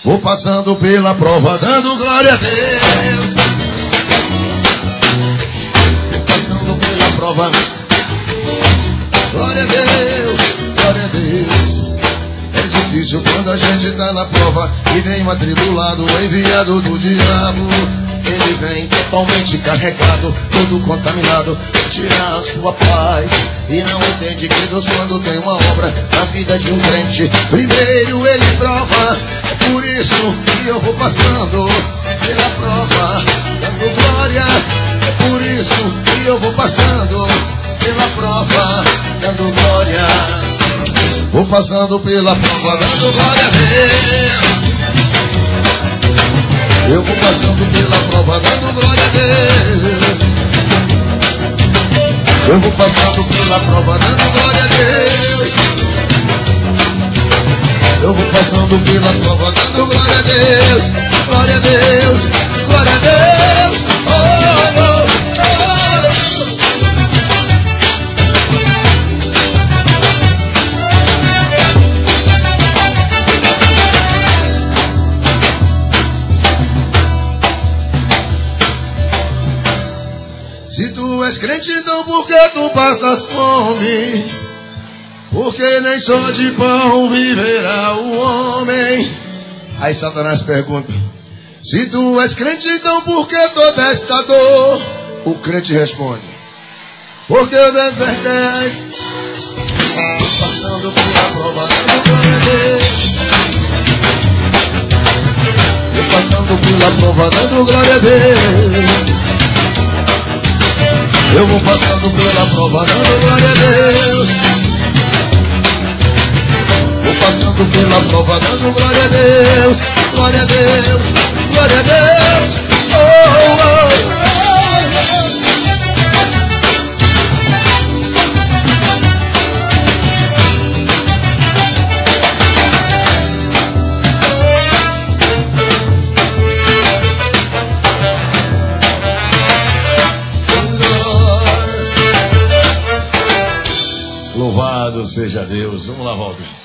Vou passando pela prova, dando glória a Deus. Vou passando pela prova, glória a Deus, glória a Deus. É difícil quando a gente tá na prova e vem um atribulado, enviado do diabo. Ele vem totalmente carregado, todo contaminado, pra tirar a sua paz. E não entende que Deus, quando tem uma obra na vida de um crente, primeiro ele prova. É por isso que eu vou passando pela prova, dando glória. É por isso que eu vou passando pela prova, dando glória. Vou passando pela prova, dando glória a Deus. Eu vou passando pela prova, dando glória a Deus. Eu vou passando pela prova, dando glória a Deus. Eu vou passando pela prova, dando glória a Deus. Glória a Deus, glória a Deus. Oh, oh, oh. Se tu és crente, então por que tu passas fome? Porque nem só de pão viverá o homem. Aí Satanás pergunta: se tu és crente, então por que toda esta dor? O crente responde: porque o deserto és. Passando pela prova, dando glória a Deus. Eu passando pela prova, dando glória a Deus. Eu vou passando pela prova, dando glória a Deus. Vou passando pela prova, dando glória a Deus. Glória a Deus, glória a Deus. Oh, oh, oh. Louvado seja Deus. Vamos lá, Walter.